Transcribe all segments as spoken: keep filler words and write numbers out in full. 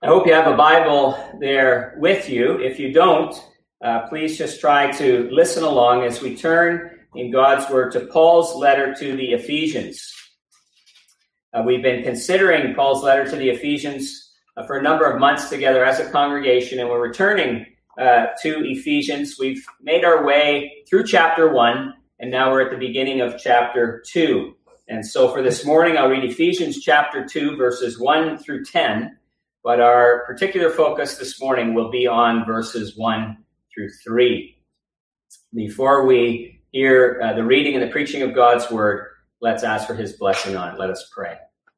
I hope you have a Bible there with you. If you don't, uh, please just try to listen along as we turn in God's Word to Paul's letter to the Ephesians. Uh, we've been considering Paul's letter to the Ephesians uh, for a number of months together as a congregation, and we're returning uh, to Ephesians. We've made our way through chapter one, and now we're at the beginning of chapter two. And so for this morning, I'll read Ephesians chapter two, verses one through ten. But our particular focus this morning will be on verses one through three. Before we hear uh, the reading and the preaching of God's word, let's ask for his blessing on it. Let us pray.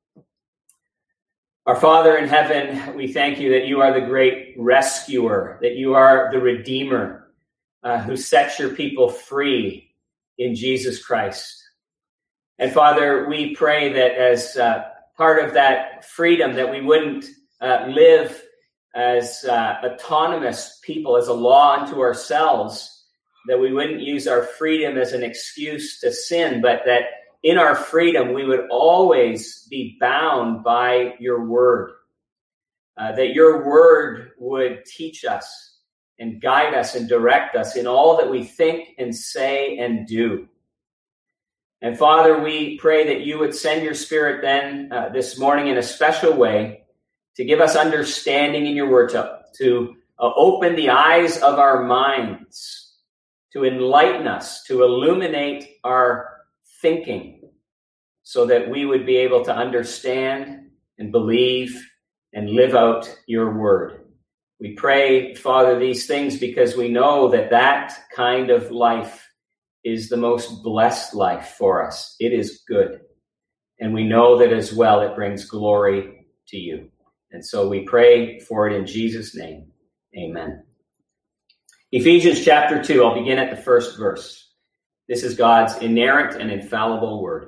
Our Father in heaven, we thank you that you are the great rescuer, that you are the Redeemer uh, who sets your people free in Jesus Christ. And Father, we pray that as uh, part of that freedom, that we wouldn't Uh, live as uh, autonomous people, as a law unto ourselves, that we wouldn't use our freedom as an excuse to sin, but that in our freedom we would always be bound by your word, uh, that your word would teach us and guide us and direct us in all that we think and say and do. And Father, we pray that you would send your Spirit then uh, this morning in a special way to give us understanding in your word, to, to uh, open the eyes of our minds, to enlighten us, to illuminate our thinking, so that we would be able to understand and believe and live out your word. We pray, Father, these things because we know that that kind of life is the most blessed life for us. It is good. And we know that as well it brings glory to you. And so we pray for it in Jesus' name. Amen. Ephesians chapter two, I'll begin at the first verse. This is God's inerrant and infallible word.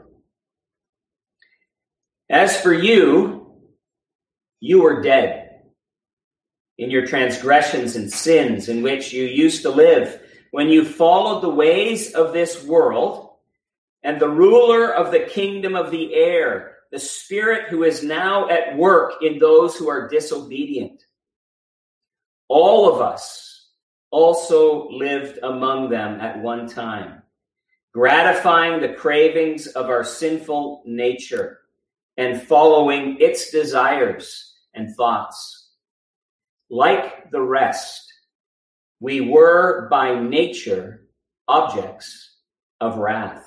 As for you, you were dead in your transgressions and sins in which you used to live when you followed the ways of this world and the ruler of the kingdom of the air, the spirit who is now at work in those who are disobedient. All of us also lived among them at one time, gratifying the cravings of our sinful nature and following its desires and thoughts. Like the rest, we were by nature objects of wrath.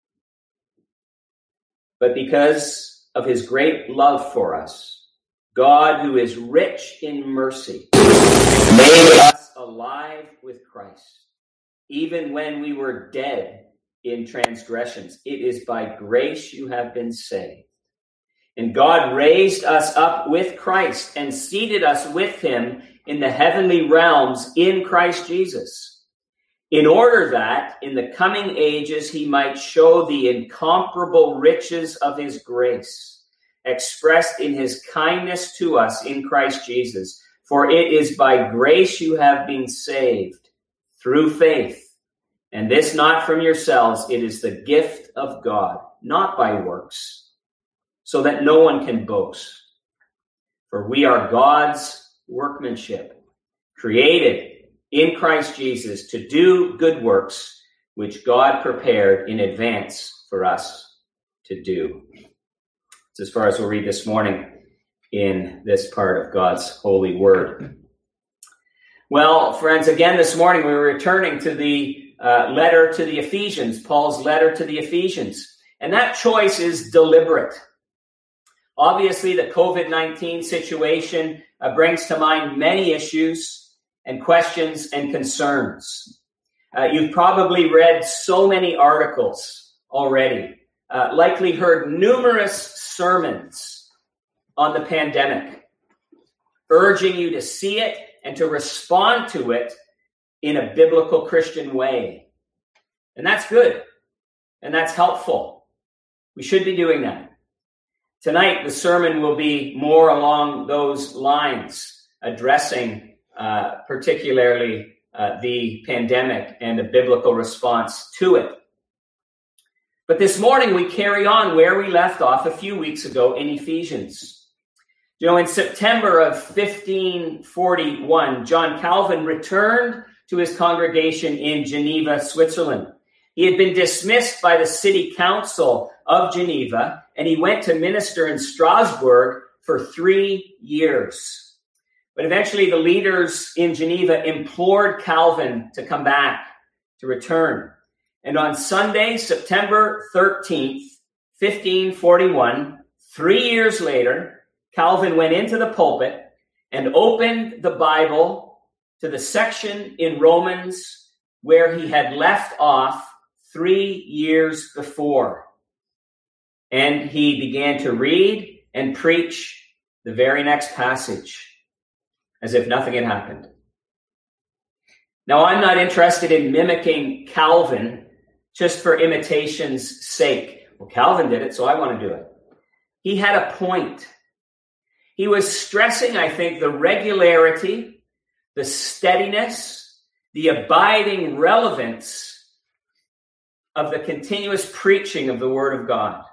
But because of his great love for us, God, who is rich in mercy, made us alive with Christ, even when we were dead in transgressions. It is by grace you have been saved. And God raised us up with Christ and seated us with him in the heavenly realms in Christ Jesus, in order that in the coming ages he might show the incomparable riches of his grace, expressed in his kindness to us in Christ Jesus. For it is by grace you have been saved, through faith. And this not from yourselves, it is the gift of God, not by works, so that no one can boast. For we are God's workmanship, created in Christ Jesus to do good works, which God prepared in advance for us to do. It's as far as we'll read this morning in this part of God's holy word. Well, friends, again this morning we were returning to the uh, letter to the Ephesians, Paul's letter to the Ephesians. And that choice is deliberate. Obviously, the covid nineteen situation uh, brings to mind many issues and questions and concerns. Uh, you've probably read so many articles already, uh, likely heard numerous sermons on the pandemic, urging you to see it and to respond to it in a biblical Christian way. And that's good. And that's helpful. We should be doing that. Tonight, the sermon will be more along those lines, addressing Uh, particularly uh, the pandemic and a biblical response to it. But this morning we carry on where we left off a few weeks ago in Ephesians. You know, in September of fifteen forty-one, John Calvin returned to his congregation in Geneva, Switzerland. He had been dismissed by the city council of Geneva, and he went to minister in Strasbourg for three years. But eventually the leaders in Geneva implored Calvin to come back, to return. And on Sunday, September thirteenth, fifteen forty-one, three years later, Calvin went into the pulpit and opened the Bible to the section in Romans where he had left off three years before. And he began to read and preach the very next passage as if nothing had happened. Now, I'm not interested in mimicking Calvin just for imitation's sake. Well, Calvin did it, so I want to do it. He had a point. He was stressing, I think, the regularity, the steadiness, the abiding relevance of the continuous preaching of the Word of God.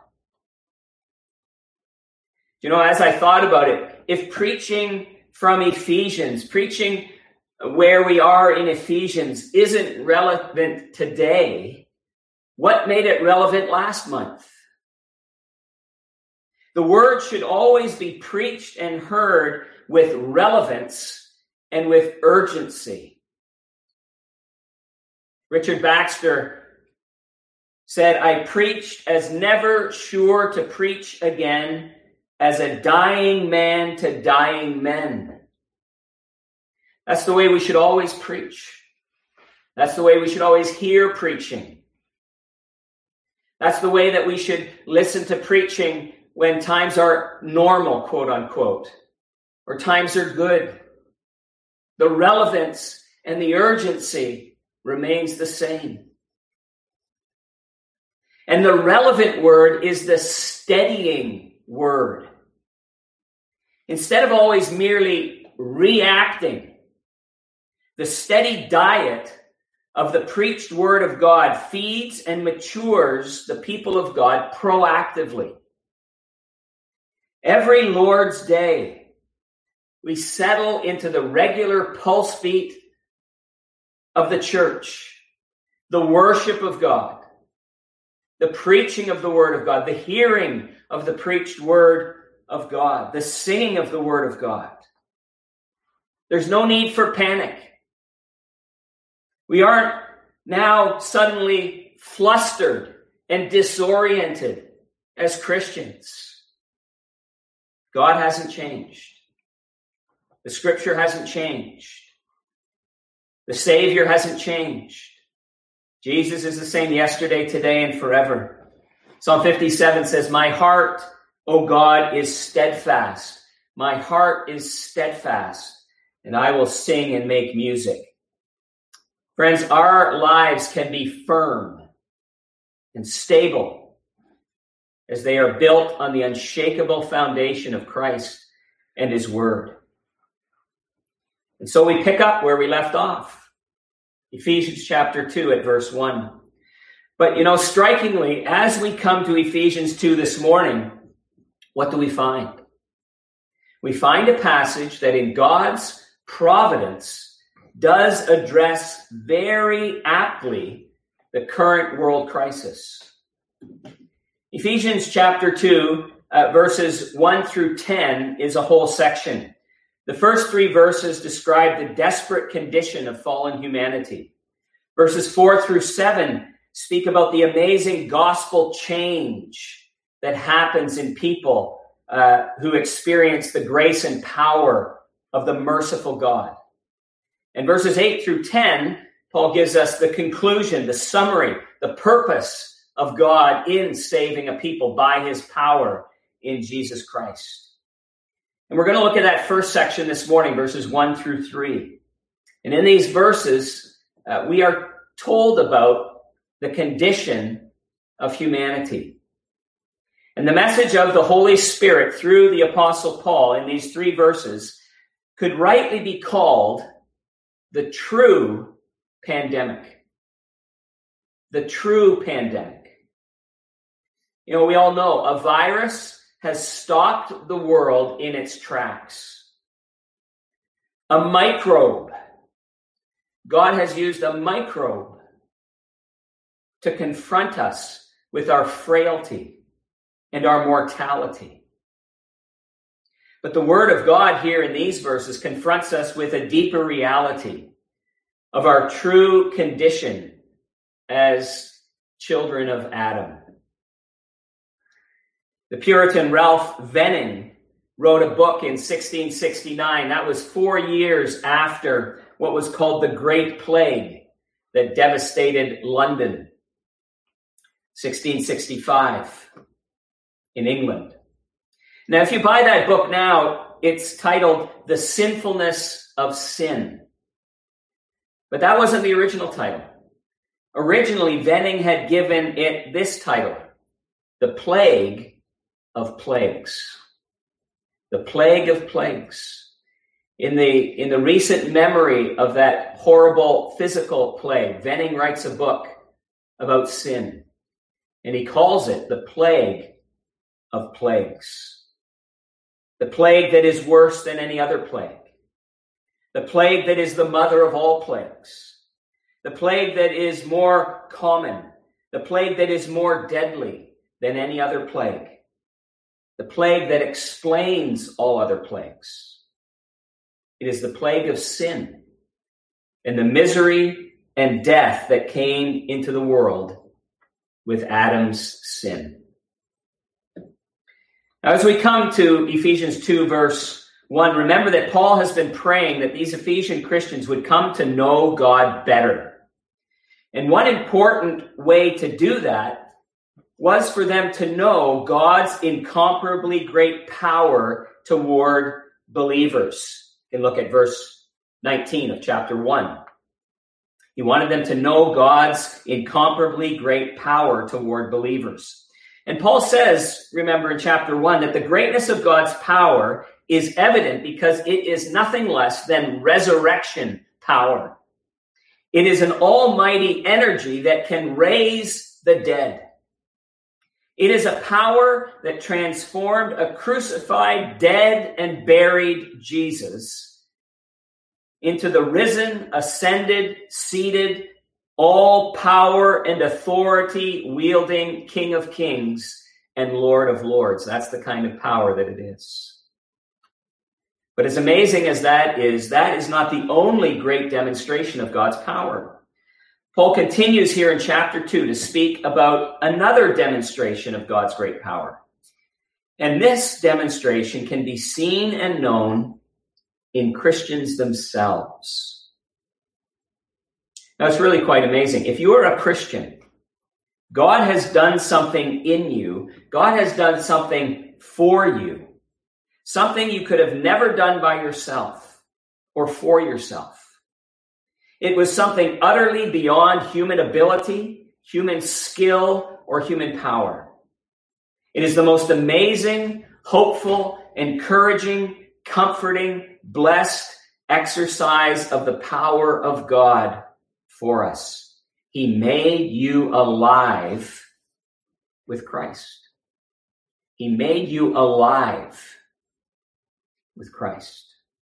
You know, as I thought about it, if preaching from Ephesians, preaching where we are in Ephesians isn't relevant today, what made it relevant last month? The Word should always be preached and heard with relevance and with urgency. Richard Baxter said, "I preached as never sure to preach again as a dying man to dying men." That's the way we should always preach. That's the way we should always hear preaching. That's the way that we should listen to preaching when times are normal, quote unquote, or times are good. The relevance and the urgency remains the same. And the relevant word is the steadying word. Instead of always merely reacting, the steady diet of the preached word of God feeds and matures the people of God proactively. Every Lord's Day, we settle into the regular pulse beat of the church, the worship of God, the preaching of the Word of God, the hearing of the preached Word of God, the singing of the Word of God. There's no need for panic. We aren't now suddenly flustered and disoriented as Christians. God hasn't changed. The Scripture hasn't changed. The Savior hasn't changed. Jesus is the same yesterday, today, and forever. Psalm fifty-seven says, "My heart, O God, is steadfast. My heart is steadfast, and I will sing and make music." Friends, our lives can be firm and stable as they are built on the unshakable foundation of Christ and His Word. And so we pick up where we left off. Ephesians chapter two at verse one. But, you know, strikingly, as we come to Ephesians two this morning, what do we find? We find a passage that in God's providence does address very aptly the current world crisis. Ephesians chapter two, uh, verses one through ten is a whole section. The first three verses describe the desperate condition of fallen humanity. Verses four through seven speak about the amazing gospel change that happens in people uh, who experience the grace and power of the merciful God. And verses eight through ten, Paul gives us the conclusion, the summary, the purpose of God in saving a people by His power in Jesus Christ. And we're going to look at that first section this morning, verses one through three. And in these verses, uh, we are told about the condition of humanity. And the message of the Holy Spirit through the Apostle Paul in these three verses could rightly be called the true pandemic. The true pandemic. You know, we all know a virus has stopped the world in its tracks. A microbe. God has used a microbe to confront us with our frailty and our mortality. But the Word of God here in these verses confronts us with a deeper reality of our true condition as children of Adam. The Puritan Ralph Venning wrote a book in sixteen sixty-nine. That was four years after what was called the Great Plague that devastated London. sixteen sixty-five in England. Now, if you buy that book now, it's titled The Sinfulness of Sin. But that wasn't the original title. Originally, Venning had given it this title, The Plague of Plagues. The Plague of Plagues. In the, in the recent memory of that horrible physical plague, Venning writes a book about sin. And he calls it the Plague of Plagues. The plague that is worse than any other plague. The plague that is the mother of all plagues. The plague that is more common. The plague that is more deadly than any other plague. The plague that explains all other plagues. It is the plague of sin and the misery and death that came into the world with Adam's sin. Now, as we come to Ephesians two, verse one, remember that Paul has been praying that these Ephesian Christians would come to know God better. And one important way to do that was for them to know God's incomparably great power toward believers. You can look at verse nineteen of chapter one. He wanted them to know God's incomparably great power toward believers. And Paul says, remember in chapter one, that the greatness of God's power is evident because it is nothing less than resurrection power. It is an almighty energy that can raise the dead. It is a power that transformed a crucified, dead, and buried Jesus into the risen, ascended, seated, all power and authority wielding King of Kings and Lord of Lords. That's the kind of power that it is. But as amazing as that is, that is not the only great demonstration of God's power. Paul continues here in chapter two to speak about another demonstration of God's great power. And this demonstration can be seen and known in Christians themselves. Now, it's really quite amazing. If you are a Christian, God has done something in you. God has done something for you. Something you could have never done by yourself or for yourself. It was something utterly beyond human ability, human skill, or human power. It is the most amazing, hopeful, encouraging, comforting, blessed exercise of the power of God for us. He made you alive with Christ. He made you alive with Christ.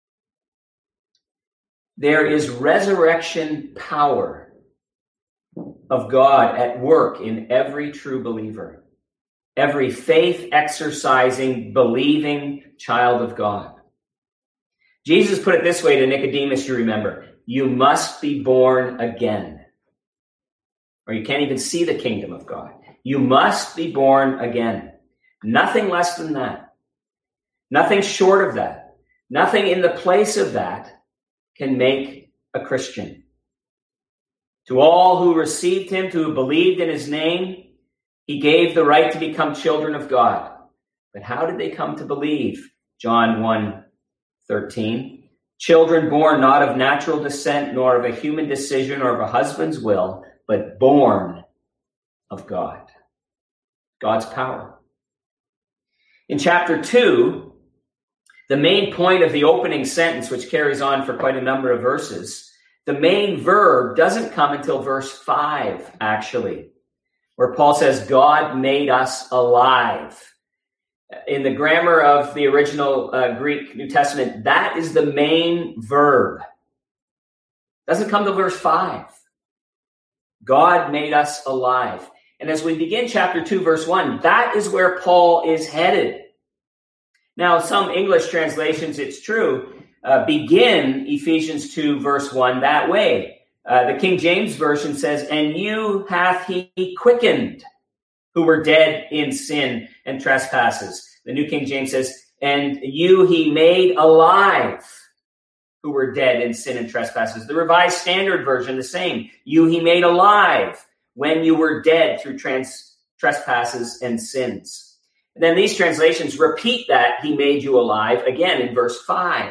There is resurrection power of God at work in every true believer, every faith-exercising, believing child of God. Jesus put it this way to Nicodemus, you remember, you must be born again, or you can't even see the kingdom of God. You must be born again. Nothing less than that. Nothing short of that. Nothing in the place of that can make a Christian. To all who received him, to who believed in his name, he gave the right to become children of God. But how did they come to believe? John one thirteen. Children born not of natural descent, nor of a human decision, or of a husband's will, but born of God. God's power. In chapter two, the main point of the opening sentence, which carries on for quite a number of verses, the main verb doesn't come until verse five, actually, where Paul says, God made us alive. In the grammar of the original uh, Greek New Testament, that is the main verb. Doesn't come to verse five. God made us alive. And as we begin chapter two, verse one, that is where Paul is headed. Now, some English translations, it's true, uh, begin Ephesians two, verse one that way. Uh, the King James Version says, and you hath he quickened, who were dead in sin and trespasses. The New King James says, and you he made alive, who were dead in sin and trespasses. The Revised Standard Version, the same. You he made alive when you were dead through trans- trespasses and sins. And then these translations repeat that he made you alive again in verse five.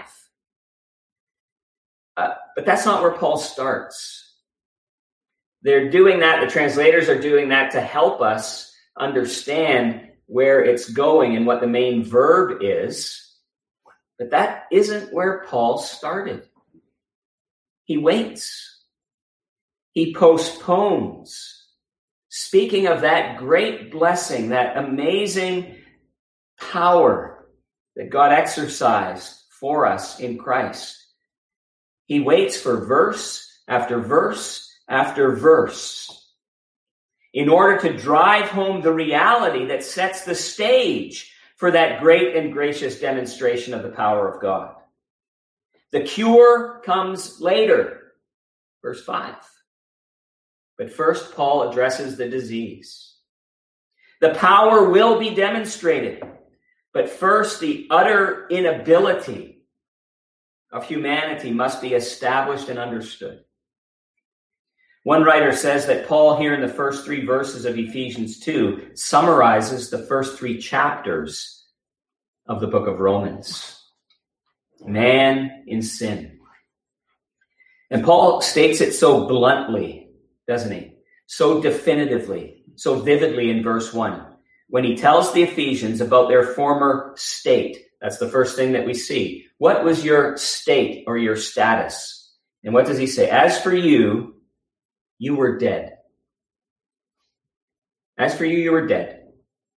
Uh, but that's not where Paul starts. They're doing that, the translators are doing that to help us understand where it's going and what the main verb is. But that isn't where Paul started. He waits. He postpones. Speaking of that great blessing, that amazing power that God exercised for us in Christ. He waits for verse after verse after verse in order to drive home the reality that sets the stage for that great and gracious demonstration of the power of God. The cure comes later, verse five. But first, Paul addresses the disease. The power will be demonstrated, but first, the utter inability of humanity must be established and understood. One writer says that Paul here in the first three verses of Ephesians two summarizes the first three chapters of the book of Romans. Man in sin. And Paul states it so bluntly, doesn't he? So definitively, so vividly in verse one. When he tells the Ephesians about their former state, that's the first thing that we see. What was your state or your status? And what does he say? As for you, you were dead. As for you, you were dead.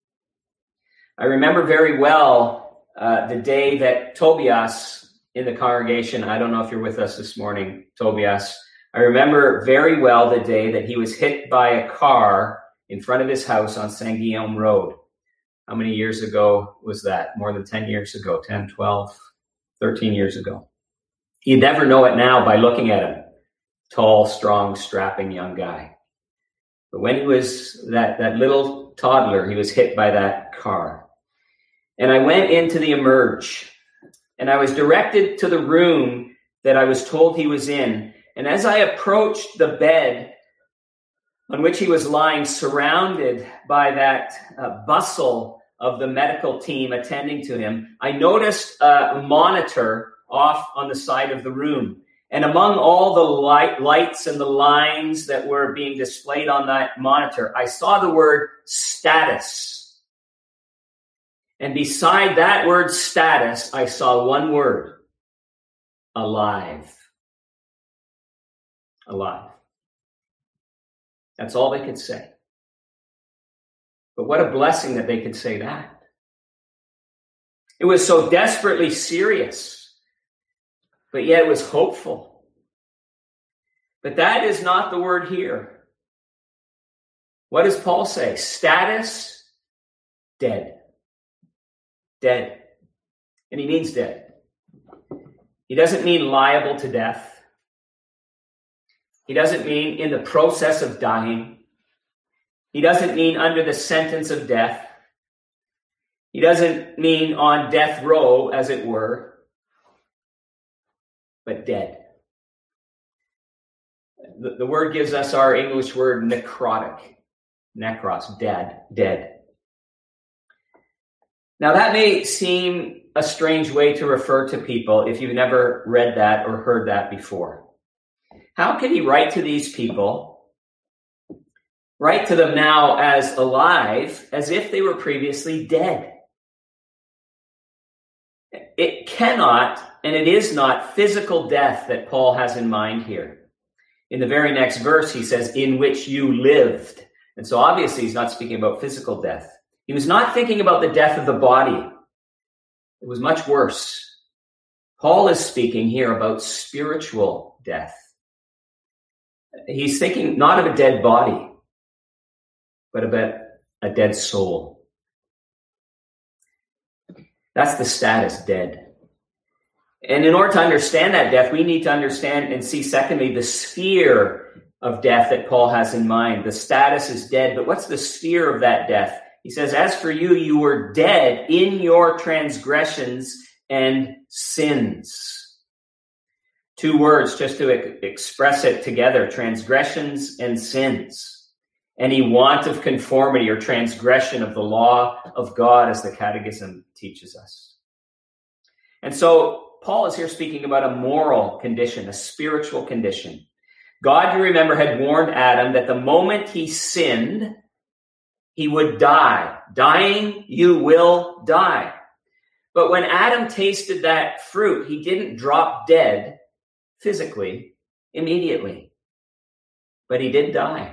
I remember very well uh, the day that Tobias in the congregation, I don't know if you're with us this morning, Tobias. I remember very well the day that he was hit by a car in front of his house on Saint Guillaume Road. How many years ago was that? More than ten years ago, ten, twelve, thirteen years ago. You'd never know it now by looking at him. Tall, strong, strapping young guy. But when he was that, that little toddler, he was hit by that car. And I went into the emerge, and I was directed to the room that I was told he was in. And as I approached the bed on which he was lying, surrounded by that uh, bustle of the medical team attending to him, I noticed a monitor off on the side of the room. And among all the light, lights and the lines that were being displayed on that monitor, I saw the word status. And beside that word status, I saw one word, alive. Alive. That's all they could say. But what a blessing that they could say that. It was so desperately serious. But yet it was hopeful. But that is not the word here. What does Paul say? Status, dead. Dead. And he means dead. He doesn't mean liable to death. He doesn't mean in the process of dying. He doesn't mean under the sentence of death. He doesn't mean on death row, as it were. But dead. The, the word gives us our English word necrotic. Necros, dead, dead. Now that may seem a strange way to refer to people if you've never read that or heard that before. How can he write to these people, write to them now as alive, as if they were previously dead? It cannot, and it is not, physical death that Paul has in mind here. In the very next verse, he says, in which you lived. And so obviously he's not speaking about physical death. He was not thinking about the death of the body. It was much worse. Paul is speaking here about spiritual death. He's thinking not of a dead body, but about a dead soul. That's the status, dead. And in order to understand that death, we need to understand and see, secondly, the sphere of death that Paul has in mind. The status is dead, but what's the sphere of that death? He says, as for you, you were dead in your transgressions and sins. Two words just to e- express it together, transgressions and sins. Any want of conformity or transgression of the law of God, as the Catechism teaches us. And so Paul is here speaking about a moral condition, a spiritual condition. God, you remember, had warned Adam that the moment he sinned, he would die. Dying, you will die. But when Adam tasted that fruit, he didn't drop dead physically immediately. But he did die.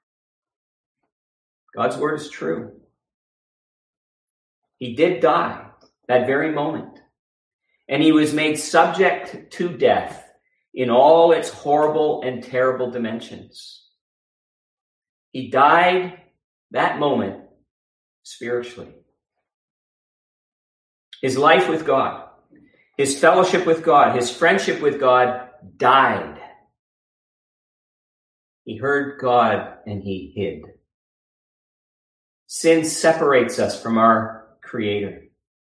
God's word is true. He did die that very moment. And he was made subject to death in all its horrible and terrible dimensions. He died that moment spiritually. His life with God, his fellowship with God, his friendship with God died. He heard God and he hid. Sin separates us from our Creator.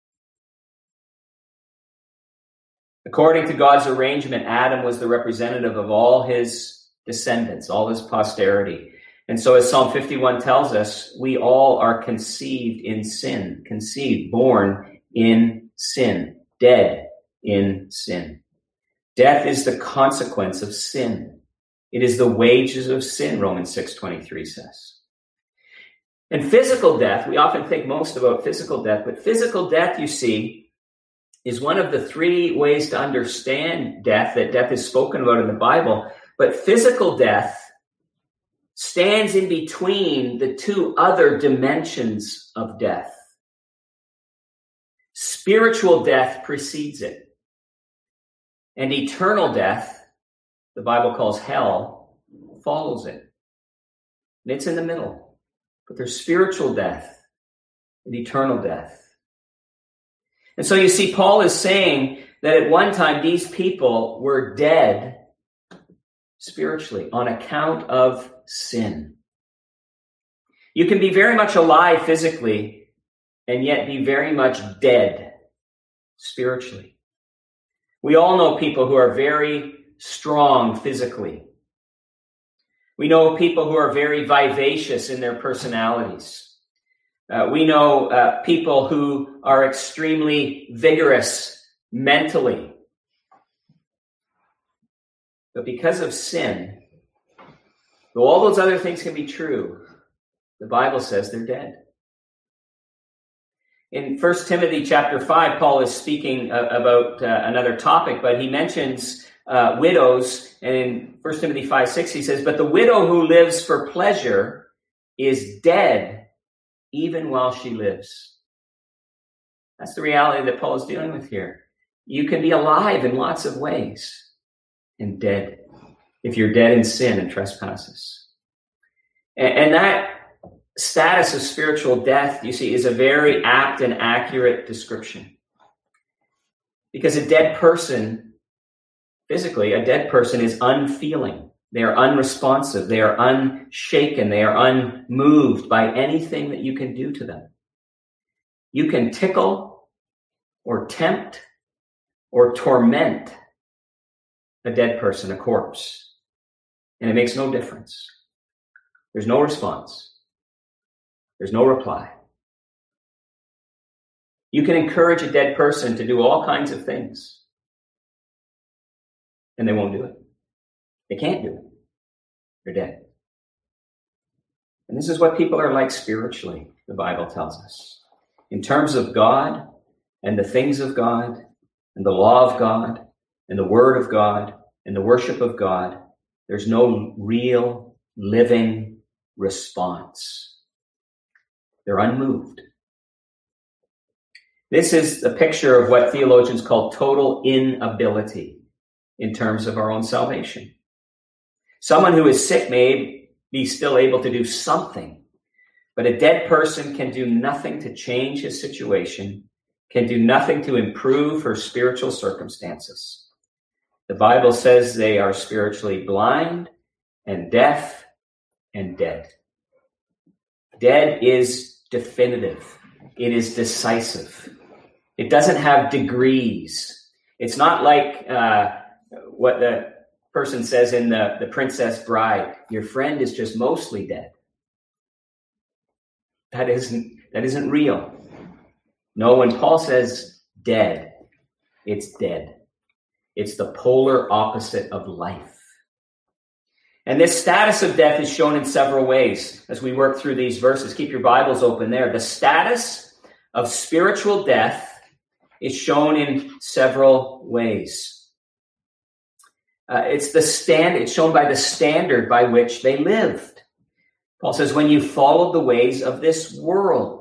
According to God's arrangement, Adam was the representative of all his descendants, all his posterity. And so as Psalm fifty-one tells us, we all are conceived in sin, conceived, born in sin, dead in sin. Death is the consequence of sin. It is the wages of sin, Romans six twenty-three says. And physical death, we often think most about physical death, but physical death, you see, is one of the three ways to understand death, that death is spoken about in the Bible. But physical death stands in between the two other dimensions of death. Spiritual death precedes it. And eternal death, the Bible calls hell, follows it. And it's in the middle. But there's spiritual death and eternal death. And so you see, Paul is saying that at one time these people were dead spiritually on account of sin. You can be very much alive physically and yet be very much dead spiritually. We all know people who are very strong physically. We know people who are very vivacious in their personalities. Uh, we know uh, people who are extremely vigorous mentally. But because of sin, though all those other things can be true, the Bible says they're dead. In First Timothy chapter five, Paul is speaking uh, about uh, another topic, but he mentions uh, widows. And in First Timothy five six, he says, but the widow who lives for pleasure is dead even while she lives. That's the reality that Paul is dealing with here. You can be alive in lots of ways and dead if you're dead in sin and trespasses. And, and that status of spiritual death, you see, is a very apt and accurate description. Because a dead person, physically, a dead person is unfeeling. They are unresponsive. They are unshaken. They are unmoved by anything that you can do to them. You can tickle or tempt or torment a dead person, a corpse, and it makes no difference. There's no response. There's no reply. You can encourage a dead person to do all kinds of things, and they won't do it. They can't do it. They're dead. And this is what people are like spiritually, the Bible tells us. In terms of God and the things of God and the law of God and the word of God and the worship of God, there's no real living response. They're unmoved. This is a picture of what theologians call total inability in terms of our own salvation. Someone who is sick may be still able to do something, but a dead person can do nothing to change his situation, can do nothing to improve her spiritual circumstances. The Bible says they are spiritually blind and deaf and dead. Dead is definitive. It is decisive. It doesn't have degrees. It's not like uh, what the person says in the, the Princess Bride, your friend is just mostly dead. That isn't, that isn't real. No, when Paul says dead, it's dead. It's the polar opposite of life. And this status of death is shown in several ways as we work through these verses. Keep your Bibles open there. The status of spiritual death is shown in several ways. Uh, it's the stand. It's shown by the standard by which they lived. Paul says, when you followed the ways of this world,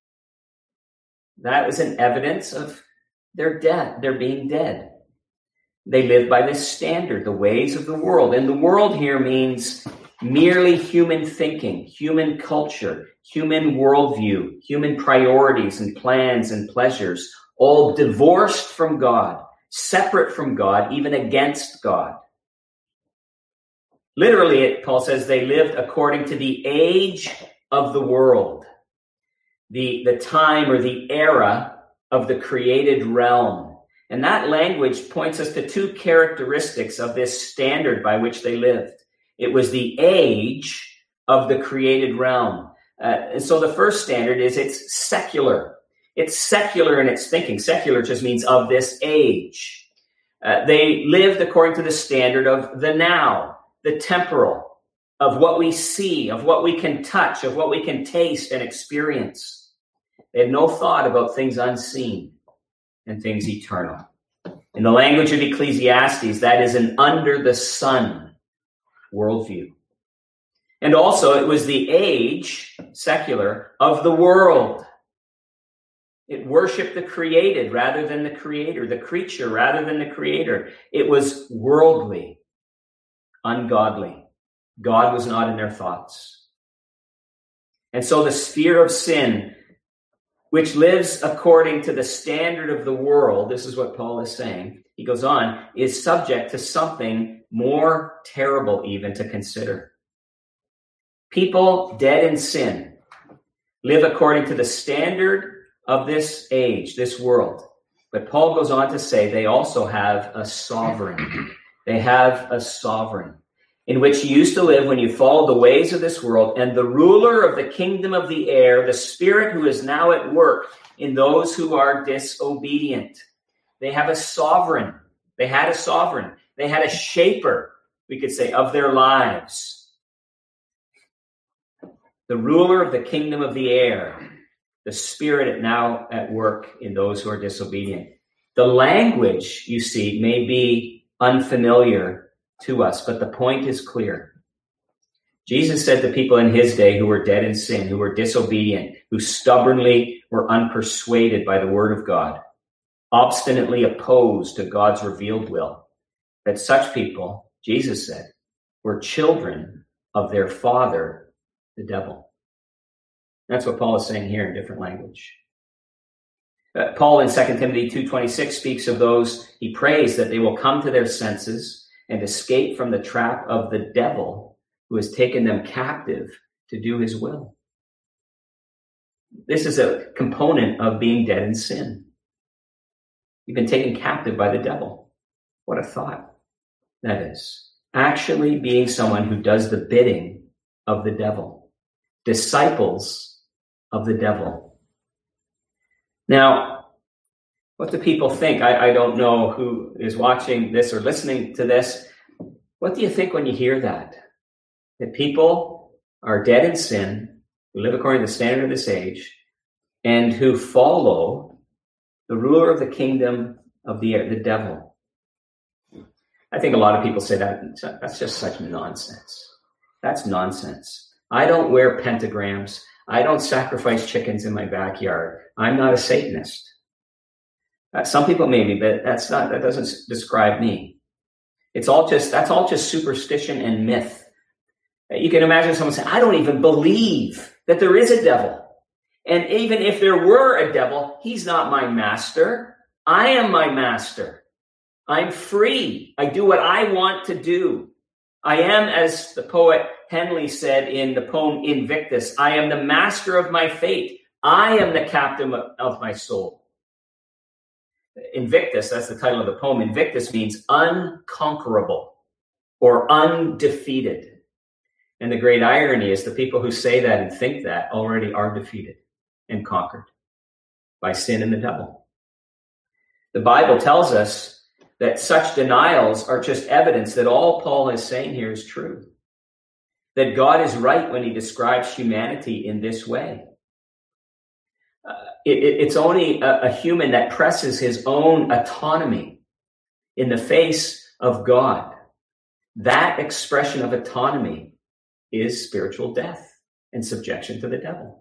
that was an evidence of their death, their being dead. They lived by this standard, the ways of the world. And the world here means merely human thinking, human culture, human worldview, human priorities and plans and pleasures, all divorced from God, separate from God, even against God. Literally, it, Paul says they lived according to the age of the world, the, the time or the era of the created realm. And that language points us to two characteristics of this standard by which they lived. It was the age of the created realm. Uh, and so the first standard is it's secular. It's secular in its thinking. Secular just means of this age. Uh, they lived according to the standard of the now, the temporal, of what we see, of what we can touch, of what we can taste and experience. They had no thought about things unseen and things eternal. In the language of Ecclesiastes, that is an under the sun worldview. And also it was the age, secular, of the world. It worshiped the created rather than the creator, the creature rather than the creator. It was worldly, ungodly. God was not in their thoughts. And so the sphere of sin, which lives according to the standard of the world, this is what Paul is saying, he goes on, is subject to something more terrible even to consider. People dead in sin live according to the standard of this age, this world. But Paul goes on to say they also have a sovereign. They have a sovereign in which you used to live when you followed the ways of this world, and the ruler of the kingdom of the air, the spirit who is now at work in those who are disobedient. They have a sovereign. They had a sovereign. They had a shaper, we could say, of their lives. The ruler of the kingdom of the air, the spirit now at work in those who are disobedient. The language, you see, may be unfamiliar to us, but the point is clear. Jesus said to people in his day who were dead in sin, who were disobedient, who stubbornly were unpersuaded by the word of God, obstinately opposed to God's revealed will, that such people, Jesus said, were children of their father, the devil. That's what Paul is saying here in different language. Uh, Paul in Second Timothy two twenty-six speaks of those, he prays that they will come to their senses and escape from the trap of the devil who has taken them captive to do his will. This is a component of being dead in sin. You've been taken captive by the devil. What a thought that is. Actually being someone who does the bidding of the devil. Disciples of the devil. Now, what do people think? I, I don't know who is watching this or listening to this. What do you think when you hear that? That people are dead in sin, who live according to the standard of this age, and who follow the ruler of the kingdom of the, the devil. I think a lot of people say that that's just such nonsense. That's nonsense. I don't wear pentagrams. I don't sacrifice chickens in my backyard. I'm not a Satanist. Uh, some people maybe, but that's not, that doesn't describe me. It's all just, that's all just superstition and myth. You can imagine someone saying, I don't even believe that there is a devil. And even if there were a devil, he's not my master. I am my master. I'm free. I do what I want to do. I am, as the poet Henley said in the poem Invictus, I am the master of my fate. I am the captain of my soul. Invictus, that's the title of the poem. Invictus means unconquerable or undefeated. And the great irony is the people who say that and think that already are defeated and conquered by sin and the devil. The Bible tells us that such denials are just evidence that all Paul is saying here is true. That God is right when he describes humanity in this way. Uh, it, it, it's only a, a human that presses his own autonomy in the face of God. That expression of autonomy is spiritual death and subjection to the devil.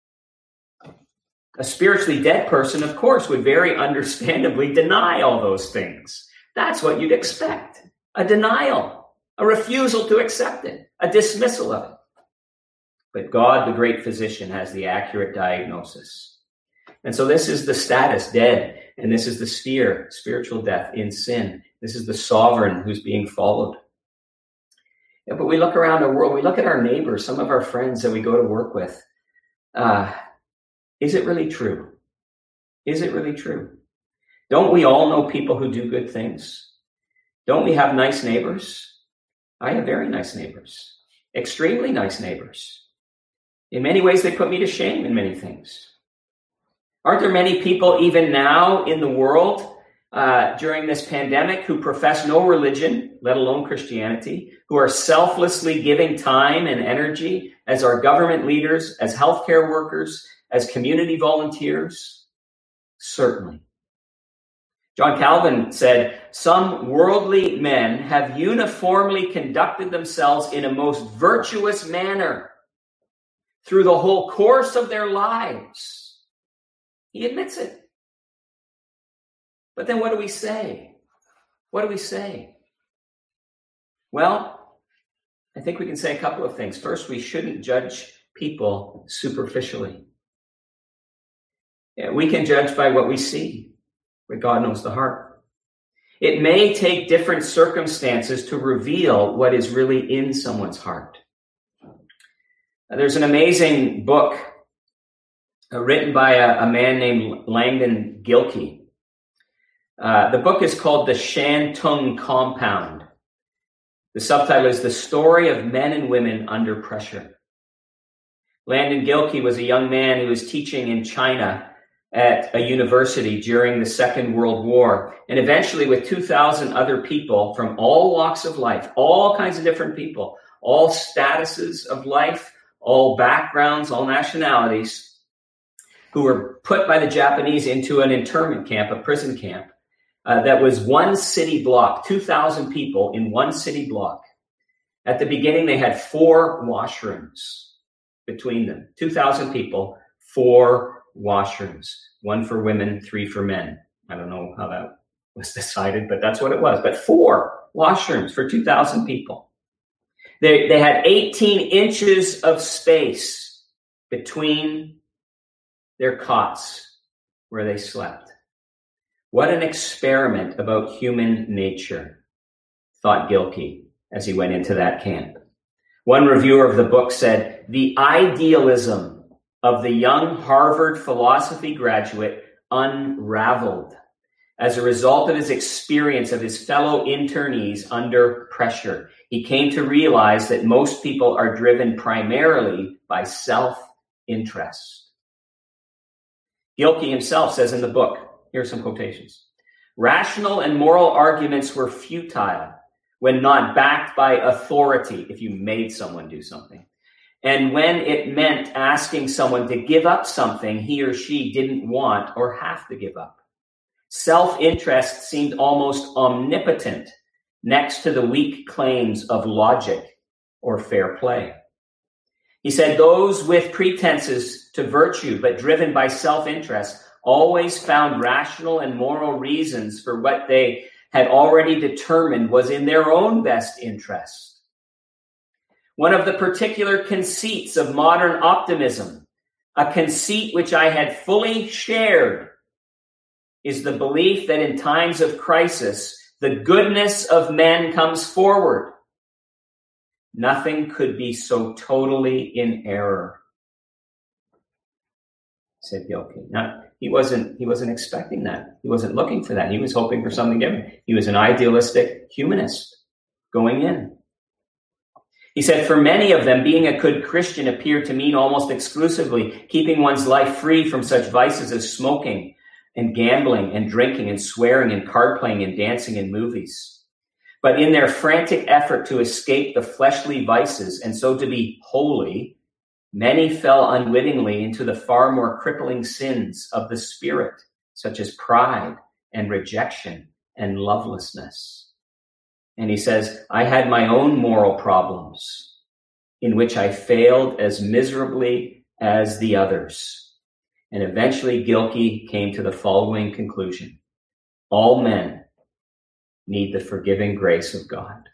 A spiritually dead person, of course, would very understandably deny all those things. That's what you'd expect. A denial, a refusal to accept it, a dismissal of it. But God, the great physician, has the accurate diagnosis. And so this is the status, dead, and this is the sphere, spiritual death in sin. This is the sovereign who's being followed. Yeah, but we look around our world, we look at our neighbors, some of our friends that we go to work with. Uh, is it really true? Is it really true? Don't we all know people who do good things? Don't we have nice neighbors? I have very nice neighbors, extremely nice neighbors. In many ways, they put me to shame in many things. Aren't there many people even now in the world uh, during this pandemic who profess no religion, let alone Christianity, who are selflessly giving time and energy as our government leaders, as healthcare workers, as community volunteers? Certainly. John Calvin said, some worldly men have uniformly conducted themselves in a most virtuous manner through the whole course of their lives. He admits it. But then what do we say? What do we say? Well, I think we can say a couple of things. First, we shouldn't judge people superficially. Yeah, we can judge by what we see, but God knows the heart. It may take different circumstances to reveal what is really in someone's heart. There's an amazing book uh, written by a, a man named Langdon Gilkey. Uh, the book is called The Shantung Compound. The subtitle is The Story of Men and Women Under Pressure. Langdon Gilkey was a young man who was teaching in China at a university during the Second World War. And eventually, with two thousand other people from all walks of life, all kinds of different people, all statuses of life, all backgrounds, all nationalities, who were put by the Japanese into an internment camp, a prison camp, uh, that was one city block, two thousand people in one city block. At the beginning, they had four washrooms between them. two thousand people, four washrooms, one for women, three for men. I don't know how that was decided, but that's what it was. But four washrooms for two thousand people. They, they had eighteen inches of space between their cots where they slept. What an experiment about human nature, thought Gilkey as he went into that camp. One reviewer of the book said, the idealism of the young Harvard philosophy graduate unraveled as a result of his experience of his fellow internees under pressure. He came to realize that most people are driven primarily by self-interest. Gilkey himself says in the book, here are some quotations, rational and moral arguments were futile when not backed by authority, if you made someone do something. And when it meant asking someone to give up something he or she didn't want or have to give up. Self-interest seemed almost omnipotent next to the weak claims of logic or fair play. He said those with pretenses to virtue but driven by self-interest always found rational and moral reasons for what they had already determined was in their own best interest. One of the particular conceits of modern optimism, a conceit which I had fully shared, is the belief that in times of crisis, the goodness of men comes forward. Nothing could be so totally in error, said Gilkey. Now, he wasn't, he wasn't expecting that. He wasn't looking for that. He was hoping for something different. He was an idealistic humanist going in. He said, for many of them, being a good Christian appeared to mean almost exclusively keeping one's life free from such vices as smoking and gambling and drinking and swearing and card playing and dancing and movies. But in their frantic effort to escape the fleshly vices and so to be holy, many fell unwittingly into the far more crippling sins of the spirit, such as pride and rejection and lovelessness. And he says, I had my own moral problems in which I failed as miserably as the others. And eventually Gilkey came to the following conclusion. All men need the forgiving grace of God.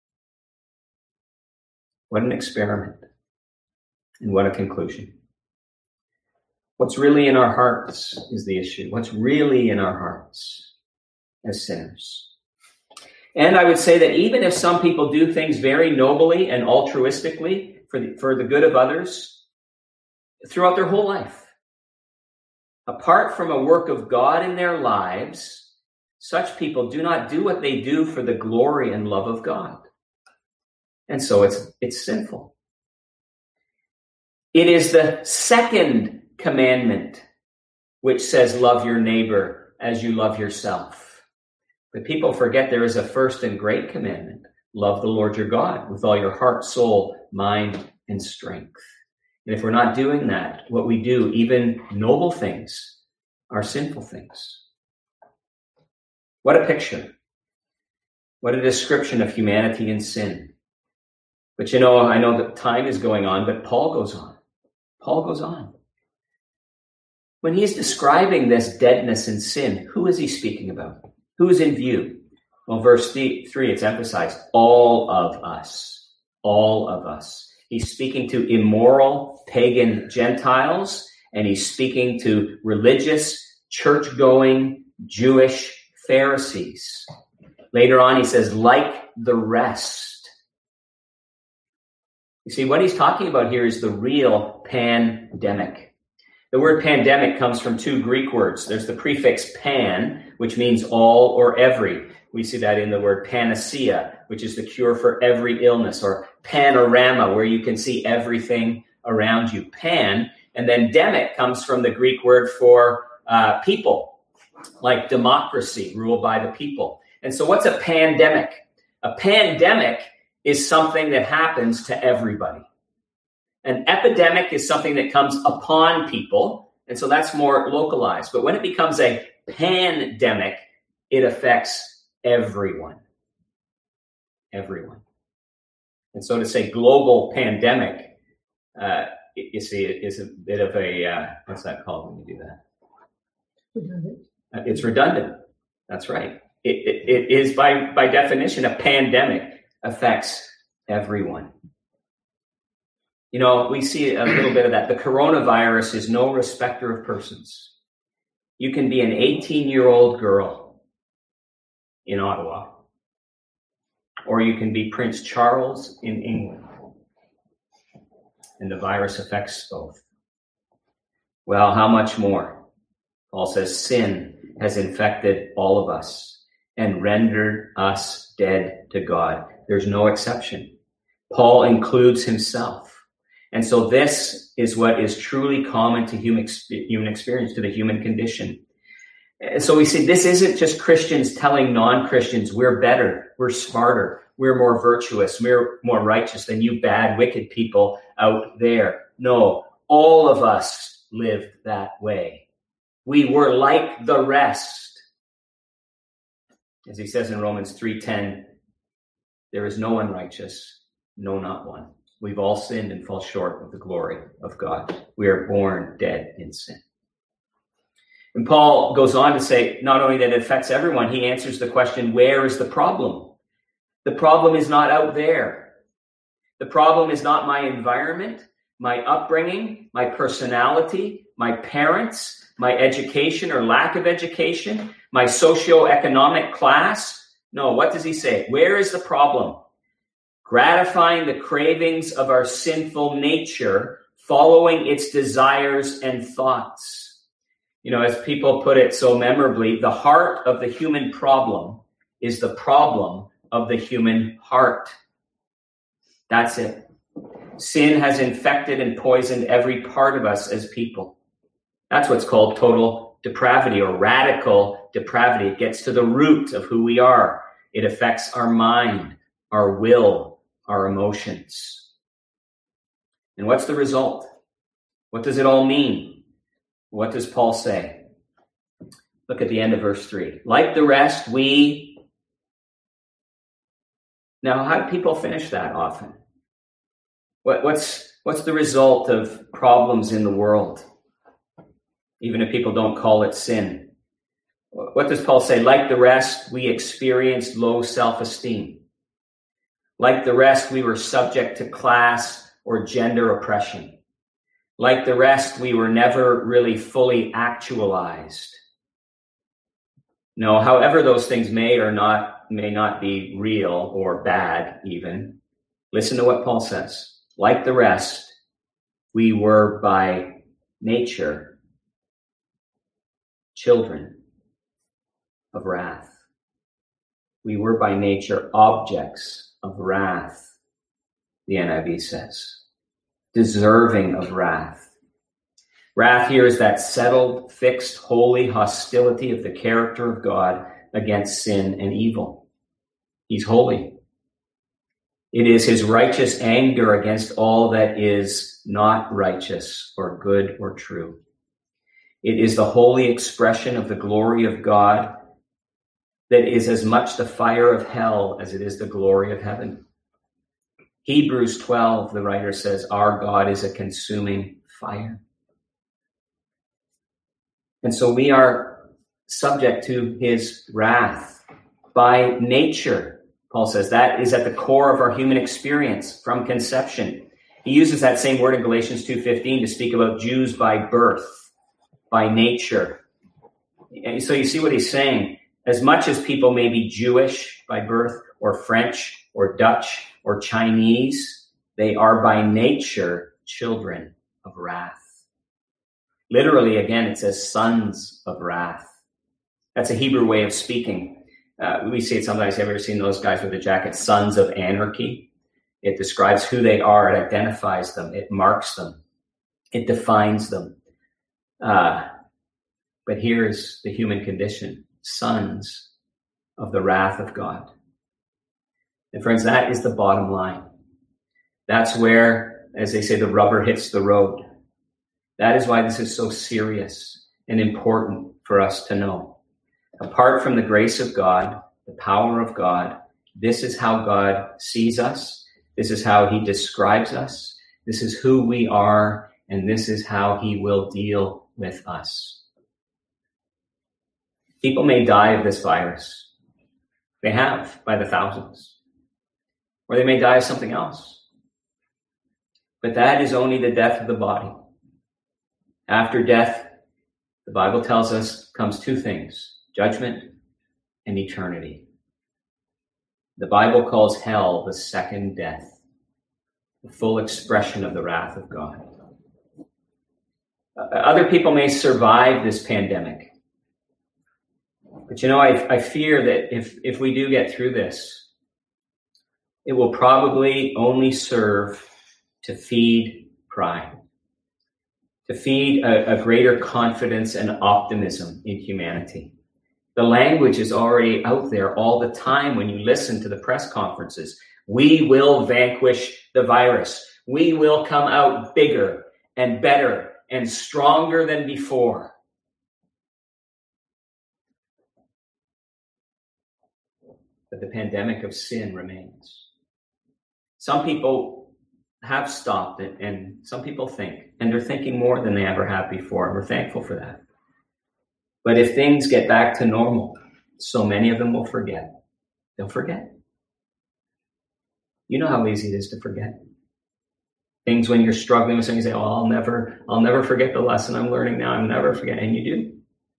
What an experiment. And what a conclusion. What's really in our hearts is the issue. What's really in our hearts as sinners. And I would say that even if some people do things very nobly and altruistically for the, for the good of others throughout their whole life, apart from a work of God in their lives, such people do not do what they do for the glory and love of God. And so it's, it's sinful. It is the second commandment which says, love your neighbor as you love yourself. But people forget there is a first and great commandment. Love the Lord your God with all your heart, soul, mind, and strength. And if we're not doing that, what we do, even noble things, are sinful things. What a picture. What a description of humanity and sin. But you know, I know that time is going on, but Paul goes on. Paul goes on. When he's describing this deadness and sin, who is he speaking about? Who is in view? Well, verse three, it's emphasized, all of us. All of us. He's speaking to immoral pagan Gentiles, and he's speaking to religious, church-going Jewish Pharisees. Later on, he says, like the rest. You see, what he's talking about here is the real pandemic. The word pandemic comes from two Greek words. There's the prefix pan, which means all or every. We see that in the word panacea, which is the cure for every illness, or panorama, where you can see everything around you. Pan. And then demic comes from the Greek word for uh, people, like democracy, ruled by the people. And so what's a pandemic? A pandemic is something that happens to everybody. An epidemic is something that comes upon people, and so that's more localized. But when it becomes a pandemic, it affects everyone. Everyone. And so to say global pandemic, uh, you see, it is a bit of a, uh, what's that called when you do that? Redundant. Uh, it's redundant. That's right. It, it, it is by, by definition, a pandemic affects everyone. You know, we see a little bit of that. The coronavirus is no respecter of persons. You can be an eighteen-year-old girl in Ottawa, or you can be Prince Charles in England, and the virus affects both. Well, how much more? Paul says sin has infected all of us and rendered us dead to God. There's no exception. Paul includes himself. And so this is what is truly common to human human experience, to the human condition. And so we see this isn't just Christians telling non-Christians, we're better, we're smarter, we're more virtuous, we're more righteous than you bad, wicked people out there. No, all of us lived that way. We were like the rest. As he says in Romans three ten, there is no one righteous, no, not one. We've all sinned and fall short of the glory of God. We are born dead in sin. And Paul goes on to say, not only that it affects everyone, he answers the question, where is the problem? The problem is not out there. The problem is not my environment, my upbringing, my personality, my parents, my education or lack of education, my socioeconomic class. No, what does he say? Where is the problem? Gratifying the cravings of our sinful nature, following its desires and thoughts. You know, as people put it so memorably, the heart of the human problem is the problem of the human heart. That's it. Sin has infected and poisoned every part of us as people. That's what's called total depravity or radical depravity. It gets to the root of who we are. It affects our mind, our will, our emotions. And what's the result? What does it all mean? What does Paul say? Look at the end of verse three. Like the rest, we... Now, how do people finish that often? What, what's, what's the result of problems in the world? Even if people don't call it sin. What does Paul say? Like the rest, we experienced low self-esteem. Like the rest, we were subject to class or gender oppression. Like the rest, we were never really fully actualized. No, however those things may or not may not be real or bad even, listen to what Paul says. Like the rest, we were by nature children of wrath. We were by nature objects of wrath, the N I V says. Deserving of wrath. Wrath here is that settled, fixed, holy hostility of the character of God against sin and evil. He's holy. It is his righteous anger against all that is not righteous or good or true. It is the holy expression of the glory of God that is as much the fire of hell as it is the glory of heaven. Hebrews twelve, the writer says, our God is a consuming fire. And so we are subject to his wrath by nature. Paul says that is at the core of our human experience from conception. He uses that same word in Galatians two fifteen to speak about Jews by birth, by nature. And so you see what he's saying. As much as people may be Jewish by birth or French or Dutch or Chinese, they are by nature children of wrath. Literally, again, it says sons of wrath. That's a Hebrew way of speaking. Uh, we see it sometimes. Have you ever seen those guys with the jacket, sons of anarchy? It describes who they are. It identifies them. It marks them. It defines them. Uh, but here is the human condition, sons of the wrath of God. And friends, that is the bottom line. That's where, as they say, the rubber hits the road. That is why this is so serious and important for us to know. Apart from the grace of God, the power of God, this is how God sees us. This is how he describes us. This is who we are, and this is how he will deal with us. People may die of this virus. They have by the thousands. Or they may die of something else. But that is only the death of the body. After death, the Bible tells us, comes two things, judgment and eternity. The Bible calls hell the second death, the full expression of the wrath of God. Uh, other people may survive this pandemic. But you know, I, I fear that if, if we do get through this, it will probably only serve to feed pride, to feed a, a greater confidence and optimism in humanity. The language is already out there all the time when you listen to the press conferences. We will vanquish the virus. We will come out bigger and better and stronger than before. But the pandemic of sin remains. Some people have stopped it, and some people think, and they're thinking more than they ever have before, and we're thankful for that. But if things get back to normal, so many of them will forget. They'll forget. You know how easy it is to forget. Things when you're struggling with something, you say, oh, I'll never, I'll never forget the lesson I'm learning now. I'm never forgetting. And you do.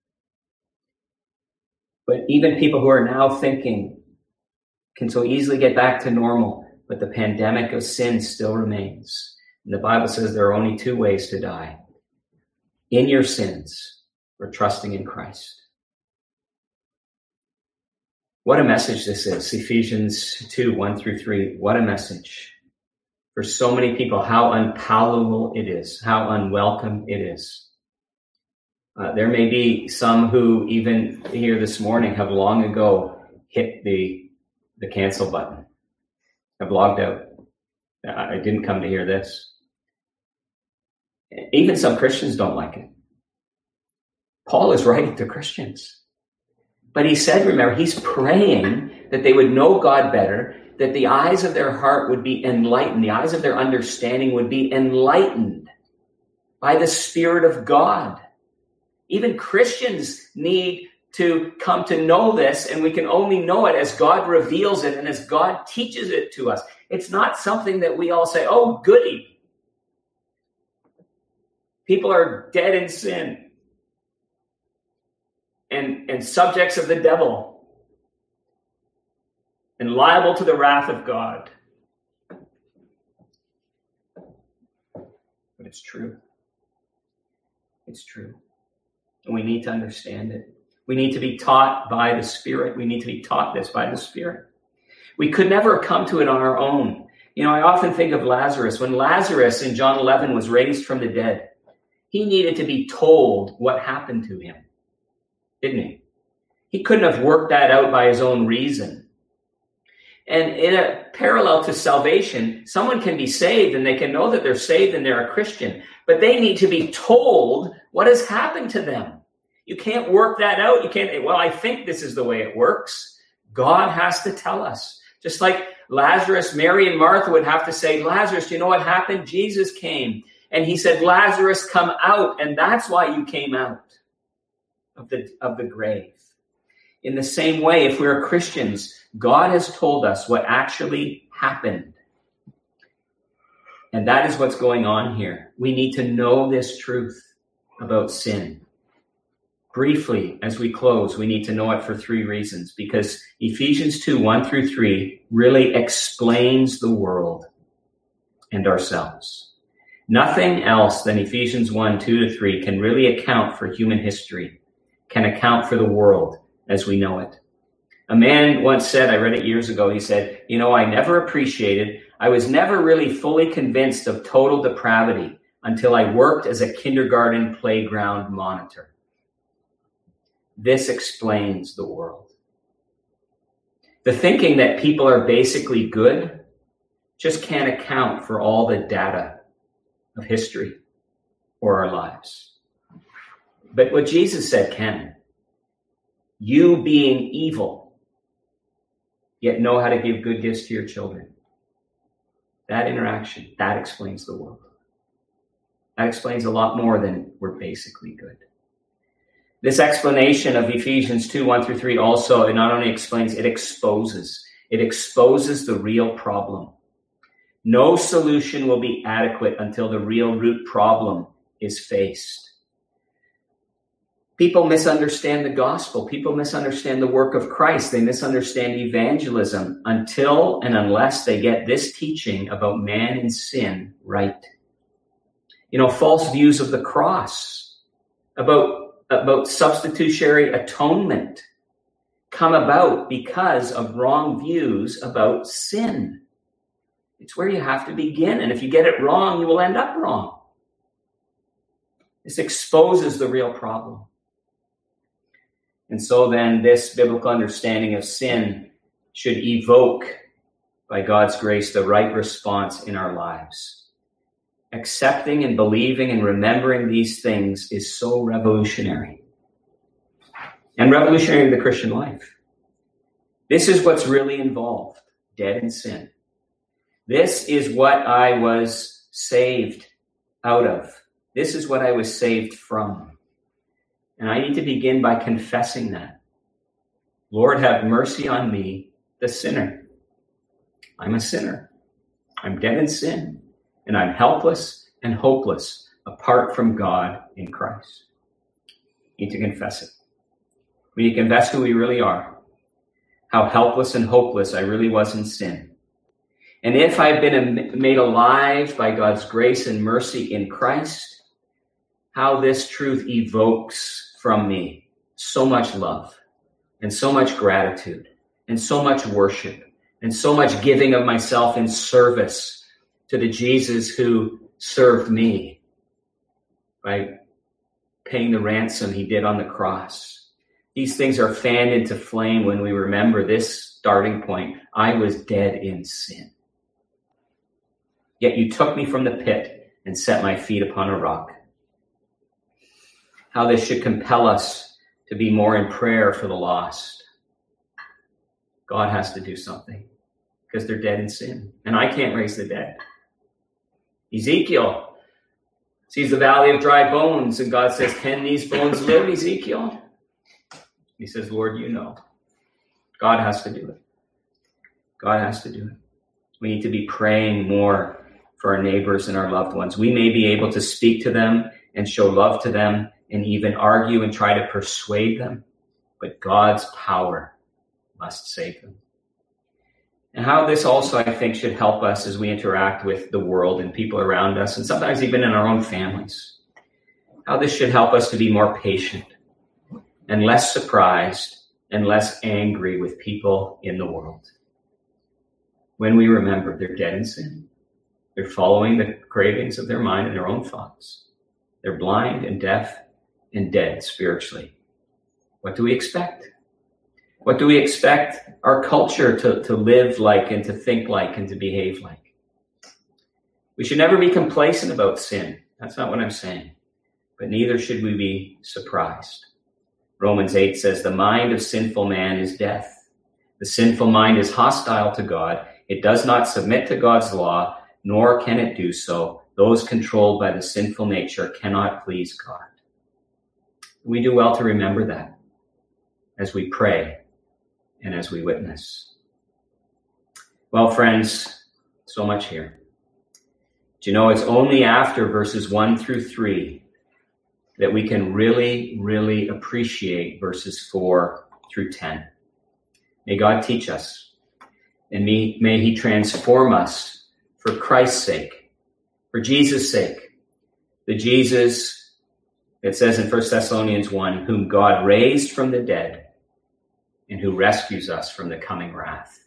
But even people who are now thinking can so easily get back to normal, but the pandemic of sin still remains. And the Bible says there are only two ways to die. In your sins or trusting in Christ. What a message this is. Ephesians two, one through three. What a message. For so many people, how unpalatable it is, how unwelcome it is. Uh, there may be some who even here this morning have long ago hit the, the cancel button, have logged out. I didn't come to hear this. Even some Christians don't like it. Paul is writing to Christians. But he said, remember, he's praying that they would know God better, that the eyes of their heart would be enlightened, the eyes of their understanding would be enlightened by the Spirit of God. Even Christians need to come to know this, and we can only know it as God reveals it and as God teaches it to us. It's not something that we all say, oh, goody. People are dead in sin and, and subjects of the devil and liable to the wrath of God. But it's true. It's true. And we need to understand it. We need to be taught by the Spirit. We need to be taught this by the Spirit. We could never come to it on our own. You know, I often think of Lazarus. When Lazarus in John eleven was raised from the dead, he needed to be told what happened to him, didn't he? He couldn't have worked that out by his own reason. And in a parallel to salvation, someone can be saved and they can know that they're saved and they're a Christian, but they need to be told what has happened to them. You can't work that out. You can't, well, I think this is the way it works. God has to tell us. Just like Lazarus, Mary and Martha would have to say, Lazarus, do you know what happened? Jesus came. And he said, Lazarus, come out. And that's why you came out of the, of the grave. In the same way, if we're Christians, God has told us what actually happened. And that is what's going on here. We need to know this truth about sin. Briefly, as we close, we need to know it for three reasons, because Ephesians two, one through three really explains the world and ourselves. Nothing else than Ephesians one, two to three can really account for human history, can account for the world as we know it. A man once said, I read it years ago, he said, you know, I never appreciated, I was never really fully convinced of total depravity until I worked as a kindergarten playground monitor. This explains the world. The thinking that people are basically good just can't account for all the data of history or our lives. But what Jesus said can. You being evil, yet know how to give good gifts to your children. That interaction, that explains the world. That explains a lot more than we're basically good. This explanation of Ephesians two, one through three also, it not only explains, it exposes. It exposes the real problem. No solution will be adequate until the real root problem is faced. People misunderstand the gospel. People misunderstand the work of Christ. They misunderstand evangelism until and unless they get this teaching about man and sin right. You know, false views of the cross, about about substitutionary atonement come about because of wrong views about sin. It's where you have to begin. And if you get it wrong, you will end up wrong. This exposes the real problem. And so then this biblical understanding of sin should evoke, by God's grace, the right response in our lives. Accepting and believing and remembering these things is so revolutionary. And revolutionary to the Christian life. This is what's really involved, dead in sin. This is what I was saved out of. This is what I was saved from. And I need to begin by confessing that. Lord, have mercy on me, the sinner. I'm a sinner. I'm dead in sin, and I'm helpless and hopeless apart from God in Christ. We need to confess it. We need to confess who we really are, how helpless and hopeless I really was in sin. And if I've been made alive by God's grace and mercy in Christ, how this truth evokes from me so much love and so much gratitude and so much worship and so much giving of myself in service to the Jesus who served me by paying the ransom he did on the cross. These things are fanned into flame when we remember this starting point. I was dead in sin. Yet you took me from the pit and set my feet upon a rock. How this should compel us to be more in prayer for the lost. God has to do something because they're dead in sin. And I can't raise the dead. Ezekiel sees the valley of dry bones, and God says, can these bones live, Ezekiel? He says, Lord, you know. God has to do it. God has to do it. We need to be praying more for our neighbors and our loved ones. We may be able to speak to them and show love to them and even argue and try to persuade them, but God's power must save them. And how this also, I think, should help us as we interact with the world and people around us, and sometimes even in our own families. How this should help us to be more patient and less surprised and less angry with people in the world. When we remember they're dead in sin, they're following the cravings of their mind and their own thoughts. They're blind and deaf and dead spiritually. What do we expect? What do we expect our culture to, to live like and to think like and to behave like? We should never be complacent about sin. That's not what I'm saying. But neither should we be surprised. Romans eight says, the mind of sinful man is death. The sinful mind is hostile to God. It does not submit to God's law, nor can it do so. Those controlled by the sinful nature cannot please God. We do well to remember that as we pray and as we witness. Well, friends, so much here. Do you know it's only after verses one through three that we can really, really appreciate verses four through ten. May God teach us, and may, may he transform us for Christ's sake, for Jesus' sake, the Jesus it says in First Thessalonians one, whom God raised from the dead and who rescues us from the coming wrath.